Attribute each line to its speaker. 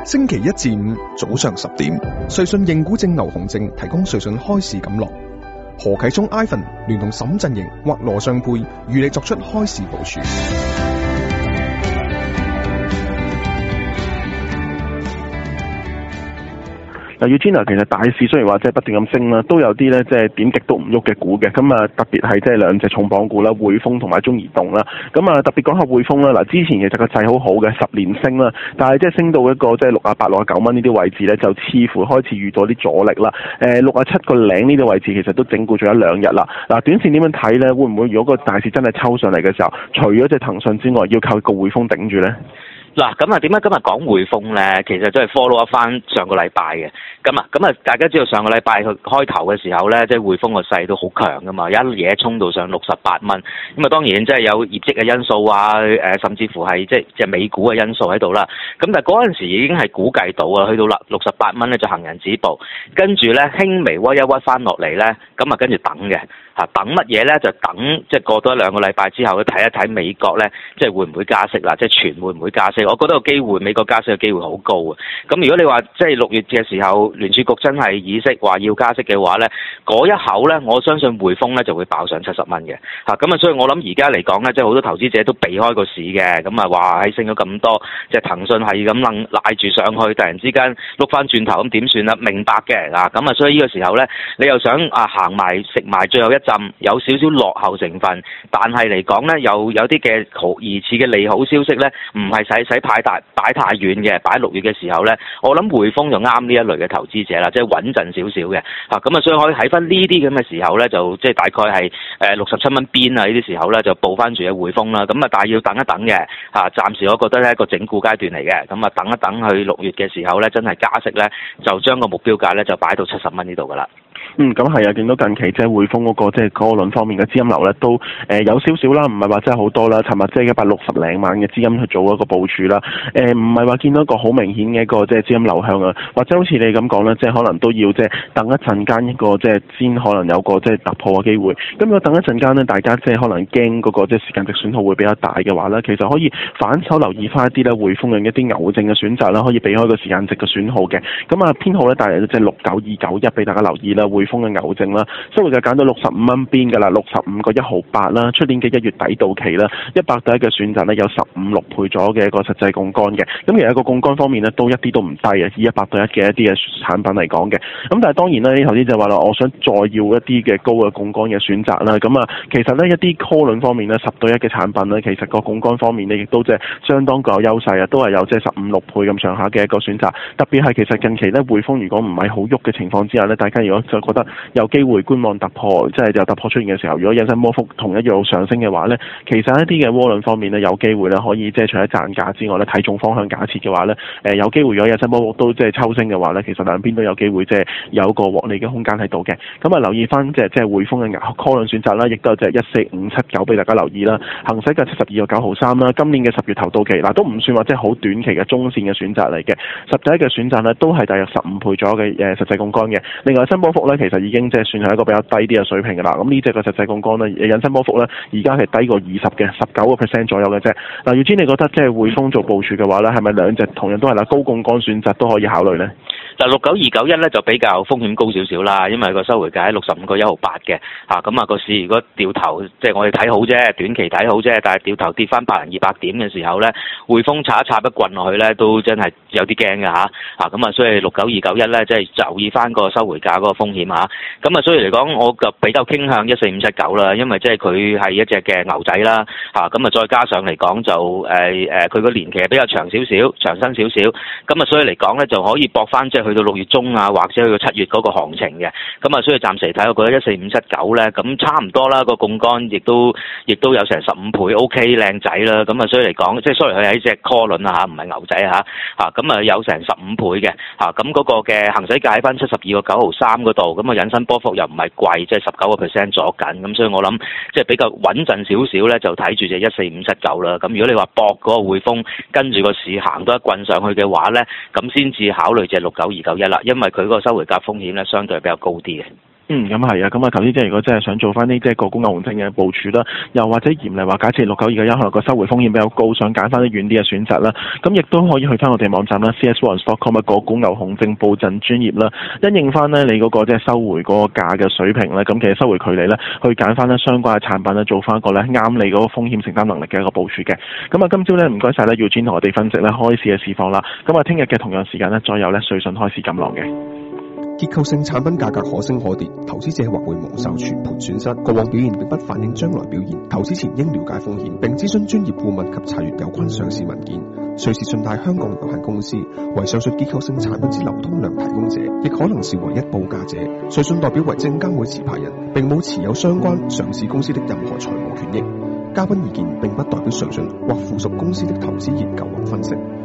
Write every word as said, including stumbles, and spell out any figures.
Speaker 1: 星期一至五早上十點，瑞信認股證牛熊證提供瑞信開市錦囊。何啟聰 Ivan 聯同沈振盈或羅尚佩與你作出開市部署。
Speaker 2: 嗱，Eugene，其實大市雖然話即係不斷咁升啦，都有啲咧即係點極都唔喐嘅股嘅，咁啊特別係即係兩隻重磅股啦，匯豐同埋中移動啦，咁啊特別講下匯豐啦，嗱之前其實個勢好好嘅，十年升啦，但係即係升到一個即係六啊八、六啊九蚊呢啲位置咧，就似乎開始遇到啲阻力啦。誒六啊七個零呢啲位置其實都整固咗一兩日啦。嗱，短線點樣睇咧？會唔會如果個大市真係抽上嚟嘅時候，除咗隻騰訊之外，要靠個匯豐頂住咧？
Speaker 3: 嗱，咁啊點解今日講匯豐咧？其實都係 follow 翻上個禮拜嘅。咁啊，咁啊，大家知道上個禮拜佢開頭嘅時候咧，即係匯豐個勢都好強噶嘛，一嘢衝到上六十八蚊。咁啊，當然即係有業績嘅因素啊，誒，甚至乎係即係即係美股嘅因素喺度啦。咁但係嗰陣時已經係估計到啊，去到啦六十八蚊咧就行人止步，跟住咧輕微屈一屈翻落嚟咧，咁啊跟住等嘅。嚇，等乜嘢咧？就等即係過多一兩個禮拜之後，去睇一睇美國咧，即係會唔會加息啦？即係全會唔會加息？我覺得個機會美國加息嘅機會好高啊！咁如果你話即係六月嘅時候聯儲局真係議息話要加息嘅話咧，嗰一口咧，我相信匯豐咧就會爆上七十蚊嘅嚇。咁啊，所以我諗而家嚟講咧，即係好多投資者都避開個市嘅。咁啊話喺升咗咁多，即係騰訊係咁楞賴住上去，突然之間碌翻轉頭咁點算啦？明白嘅嗱。咁啊，所以呢個時候咧，你又想啊行埋食埋最後一陣有少少落後成分，但係嚟講咧，有有啲嘅好疑似嘅利好消息咧，唔係使使派大擺太遠嘅，擺六月嘅時候咧，我諗匯豐就啱呢一類嘅投資者啦，即係穩陣少少嘅嚇。咁啊，所以可以喺翻呢啲咁嘅時候咧，就即係大概係誒六十七蚊邊啊呢啲時候咧，就報翻住嘅匯豐啦。咁啊，但係要等一等嘅嚇，暫時我覺得係一個整固階段嚟嘅。咁啊，等一等去六月嘅時候咧，真係加息咧，就將個目標價咧就擺到七十蚊呢度噶啦。
Speaker 2: 嗯，咁係啊，見到近期即係匯豐嗰個即係嗰個輪方面嘅資金流咧，都誒有少少啦，唔係話真係好多啦。尋日即係一百六十零萬嘅資金去做一個部署啦。誒唔係話見到一個好明顯嘅一個即係資金流向啊，或者好似你咁講啦，即係可能都要即係等一陣間一個即係先可能有個即係突破嘅機會。咁如果等一陣間咧，大家即係可能驚嗰個即係時間值損耗會比較大嘅話咧，其實可以反手留意翻一啲咧匯豐嘅一啲牛證嘅選擇啦，可以避開個時間值嘅損耗嘅。咁啊編號咧，大約即係六九二九一俾大家留意啦。匯豐嘅牛證啦，收匯價揀到六十五蚊邊㗎啦，六十五個一毫八啦，出年嘅一月底到期啦，一百對一嘅選擇咧有十五六倍咗嘅一個實際槓桿嘅，咁其實個槓桿方面咧都一啲都唔低啊，以一百對一嘅一啲嘅產品嚟講嘅，咁但係當然啦，啲投資就話啦，我想再要一啲嘅高嘅槓桿嘅選擇啦，咁啊其實咧一啲 call 輪方面咧十對一嘅產品咧，其實個槓桿方面咧亦都即係相當具有優勢啊，都係有即係十五六倍咁上下嘅一個選擇，特別係其實近期咧匯豐如果唔係好喐嘅情況之下咧，大家如果就覺得有機會觀望突破，即係有突破出現嘅時候，如果引伸波幅同一樣上升嘅話咧，其實一啲嘅窩輪方面咧有機會咧可以即係除咗賺價之外咧，睇中方向假設嘅話咧，誒有機會如果引伸波幅都即係抽升嘅話咧，其實兩邊都有機會即係有個獲利嘅空間喺度嘅。咁啊留意翻即係即係匯豐嘅 call 輪選擇啦，亦都有隻一四五七九俾大家留意啦。行使價七十二個九毫三啦，今年嘅十月頭到期嗱，都唔算話即係好短期嘅中線嘅選擇嚟嘅。十仔嘅選擇咧都係大約十五倍左右嘅誒實際槓桿嘅。另外引伸波幅咧其實已經即係算係一個比較低啲嘅水平㗎啦。咁呢隻嘅實際槓桿咧引伸波幅咧而家係低過二十嘅十九個 percent 左右嘅啫。嗱，耀堅你覺得即係匯豐做部署嘅話咧，係咪兩隻同樣都係啦高槓桿選擇都可以考慮咧？
Speaker 3: 嗱，六九二九一咧就比較風險高少少啦，因為個收回價喺六十五個一毫八嘅嚇，咁啊個市如果掉頭即係我哋睇好啫，短期睇好啫，但係掉頭跌翻百零二百點嘅時候咧，匯豐插一插一棍落去咧，都真係有啲驚嘅嚇嚇，咁啊所以六九二九一咧即係留意翻個收回價嗰個風險嚇，咁啊所以嚟講我就比較傾向一四五七九啦，因為即係佢係一隻嘅牛仔啦嚇，咁啊再加上嚟講就誒誒佢個年期係比較長少少，長身少少，咁啊所以嚟講咧就可以搏翻即係去到六月中啊，或者去到七月嗰個行情嘅，咁啊，所以暫時睇，我覺得一四五七九咧，咁差唔多啦，個槓桿亦都亦都有成十五倍 ，OK 靚仔啦，咁啊，所以嚟講，即係雖然佢係一隻 call 輪啊嚇，唔係牛仔嚇，嚇咁啊有成十五倍嘅，嚇咁嗰個嘅行使價喺翻七十二個九毫三嗰度，咁啊引伸波幅又唔係貴，即係十九個 percent 左緊，咁所以我諗即係比較穩陣少少咧，就睇住隻一四五七九啦。咁如果你話搏嗰個匯豐跟住個市行多一棍上去嘅話咧，咁先至考慮隻六九二九一啦，因為佢嗰個收回價風險咧相對比較高啲嘅。
Speaker 2: 嗯，咁係啊，咁啊，頭先即係如果真係想做翻啲即係個股牛熊證嘅部署啦，又或者嚴厲話假設六九二嘅一可能個收回風險比較高，想揀翻啲遠啲嘅選擇啦，咁亦都可以去翻我哋網站啦 c s one dot com 嘅個股牛熊證布陣專頁啦，因應翻呢你嗰個即係收回嗰個價嘅水平咧，咁其實收回距離咧，去揀翻咧相關嘅產品咧，做翻一個咧啱你嗰個風險承擔能力嘅一個部署嘅。咁啊，今朝咧唔該晒咧，耀堅同我哋分析咧開市嘅市況啦。咁啊，聽日嘅同樣時間咧，再有咧瑞信開市錦囊嘅。
Speaker 1: 結構性產品價格可升可跌，投資者或會蒙受全盤損失。過往表現並不反映將來表現，投資前應了解風險，並諮詢專業顧問及查閱有關上市文件。瑞士信貸香港有限公司為上述結構性產品之流通量提供者，亦可能是唯一報價者。瑞信代表為證監會持牌人，並冇持有相關上市公司的任何財務權益。嘉賓意見並不代表瑞信或附屬公司的投資研究或分析。